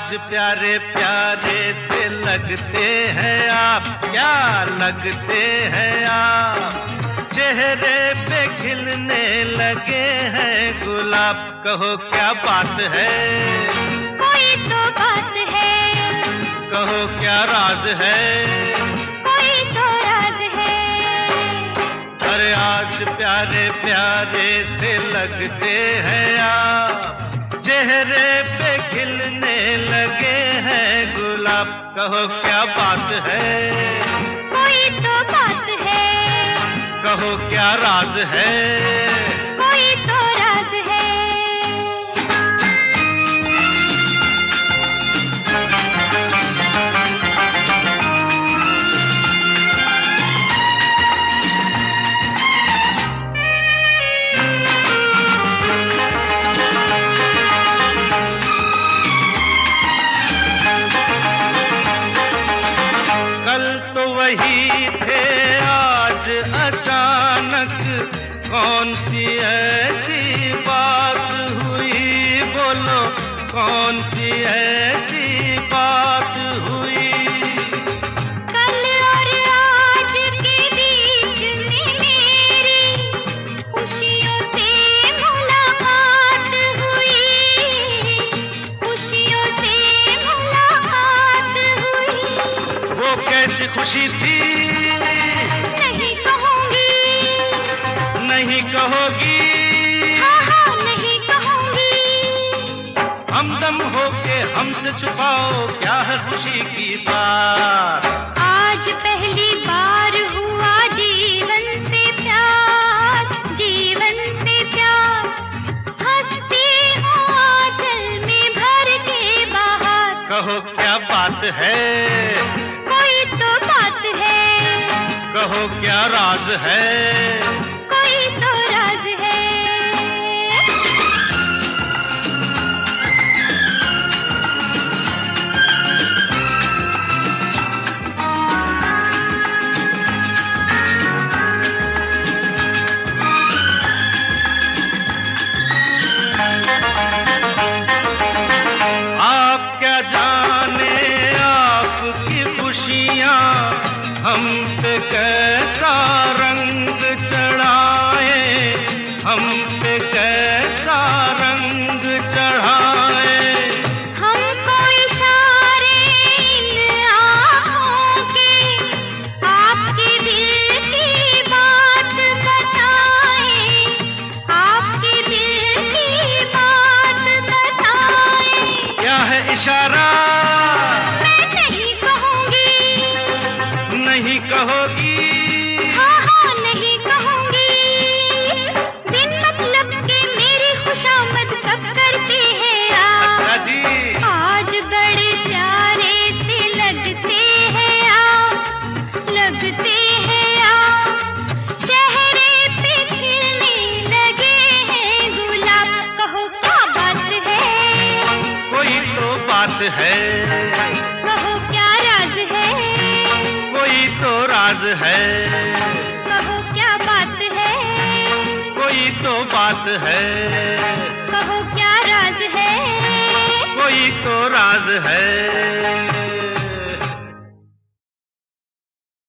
आज प्यारे प्यारे से लगते हैं आप, क्या लगते हैं आप। चेहरे पे खिलने लगे हैं गुलाब, कहो क्या बात है। कोई तो बात है, कहो क्या राज है। कोई तो राज है। अरे आज प्यारे प्यारे से लगते हैं आप, चेहरे पे खिलने लगे हैं गुलाब, कहो क्या बात है। कोई तो बात है, कहो क्या राज है। कोई तो राज है। वही थे आज अचानक, कौन सी ऐसी बात हुई, बोलो कौन सी ऐसी बात हुई। कल और आज के बीच में मेरी खुशियों से मुलाकात हुई, खुशियों से मुलाकात हुई। वो कैसी खुशी थी, नहीं कहूँगी, नहीं कहोगी। हाँ हाँ नहीं कहूँगी। हमदम होके हमसे छुपाओ, क्या है खुशी की बात। आज पहली बार हुआ जीवन से प्यार, जीवन से प्यार। हंसती हूँ आंचल में भर के बाहर, कहो क्या बात है। कोई तो बात है, कहो क्या राज है। कोई तो राज है। आप क्या जाने आपकी खुशियाँ हम पे कैसा रंग चढ़ाए, हम पे कैसा रंग चढ़ाए। हमको इशारे इन आँखों के आपके दिल की बात बताएं, आपके दिल की बात बताएं। क्या है इशारा, मैं नहीं कहूँगी, नहीं कहोगी। हाँ हाँ नहीं कहूँगी। बिन मतलब के मेरी खुशामद कब करते हैं आप। अच्छा जी। आज बड़े प्यारे से लगते हैं आप, लगते हैं आप। चेहरे पे खिलने लगे हैं गुलाब, कहो क्या बात है। कोई तो बात है, कहो क्या राज है। कोई तो राज है। कहो क्या बात है। कोई तो बात है, कहो क्या राज है। कोई तो राज है।